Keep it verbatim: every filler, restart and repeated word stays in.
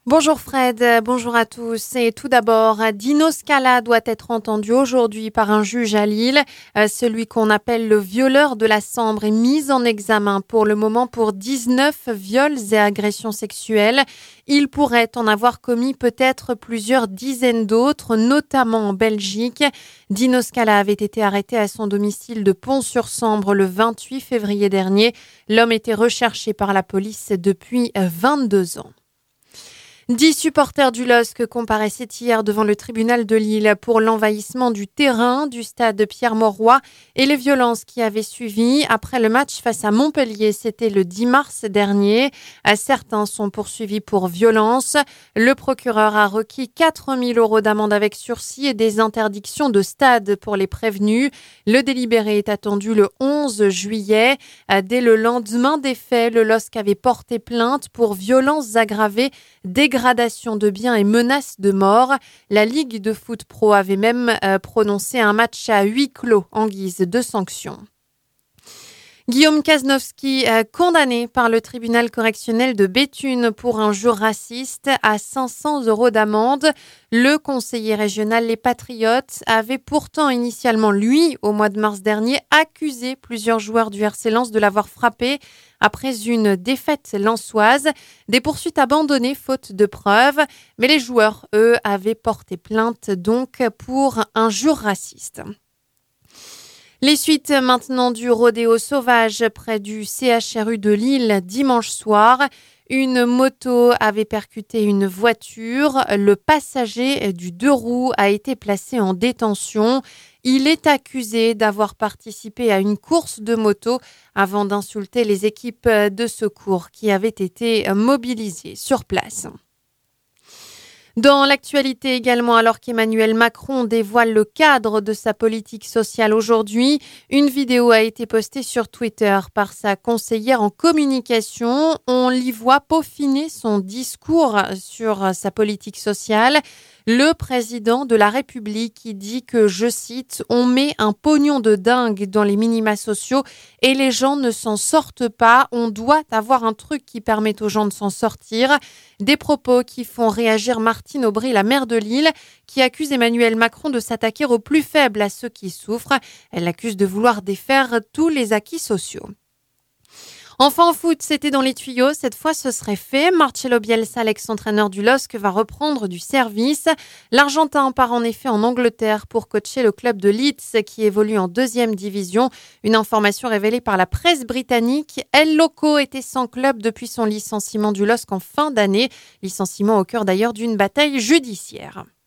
Bonjour Fred, bonjour à tous. Et tout d'abord, Dino Scala doit être entendu aujourd'hui par un juge à Lille. Celui qu'on appelle le violeur de la Sambre est mis en examen pour le moment pour dix-neuf viols et agressions sexuelles. Il pourrait en avoir commis peut-être plusieurs dizaines d'autres, notamment en Belgique. Dino Scala avait été arrêté à son domicile de Pont-sur-Sambre le vingt-huit février dernier. L'homme était recherché par la police depuis vingt-deux ans. Dix supporters du L O S C comparaissaient hier devant le tribunal de Lille pour l'envahissement du terrain du stade Pierre-Mauroy et les violences qui avaient suivi après le match face à Montpellier. C'était le dix mars dernier. Certains sont poursuivis pour violence. Le procureur a requis quatre mille euros d'amende avec sursis et des interdictions de stade pour les prévenus. Le délibéré est attendu le onze juillet. Dès le lendemain des faits, le L O S C avait porté plainte pour violences aggravées, dégradation de biens et menaces de mort. La Ligue de foot pro avait même euh, prononcé un match à huis clos en guise de sanction. Guillaume Kaznowski, euh, condamné par le tribunal correctionnel de Béthune pour injures racistes à cinq cents euros d'amende. Le conseiller régional Les Patriotes avait pourtant initialement, lui, au mois de mars dernier, accusé plusieurs joueurs du R C Lens de l'avoir frappé après une défaite lensoise. Des poursuites abandonnées faute de preuves, mais les joueurs, eux, avaient porté plainte donc pour injures racistes. Les suites maintenant du rodéo sauvage près du C H R U de Lille dimanche soir. Une moto avait percuté une voiture. Le passager du deux roues a été placé en détention. Il est accusé d'avoir participé à une course de moto avant d'insulter les équipes de secours qui avaient été mobilisées sur place. Dans l'actualité également, alors qu'Emmanuel Macron dévoile le cadre de sa politique sociale aujourd'hui, une vidéo a été postée sur Twitter par sa conseillère en communication. On l'y voit peaufiner son discours sur sa politique sociale. Le président de la République qui dit que, je cite, « on met un pognon de dingue dans les minima sociaux et les gens ne s'en sortent pas. On doit avoir un truc qui permette aux gens de s'en sortir ». Des propos qui font réagir Martine Aubry, la maire de Lille, qui accuse Emmanuel Macron de s'attaquer aux plus faibles, à ceux qui souffrent. Elle l'accuse de vouloir défaire tous les acquis sociaux. Enfin en foot, c'était dans les tuyaux. Cette fois, ce serait fait. Marcelo Bielsa, l'ex-entraîneur du L O S C, va reprendre du service. L'Argentin part en effet en Angleterre pour coacher le club de Leeds qui évolue en deuxième division. Une information révélée par la presse britannique. El Loco était sans club depuis son licenciement du L O S C en fin d'année. Licenciement au cœur d'ailleurs d'une bataille judiciaire.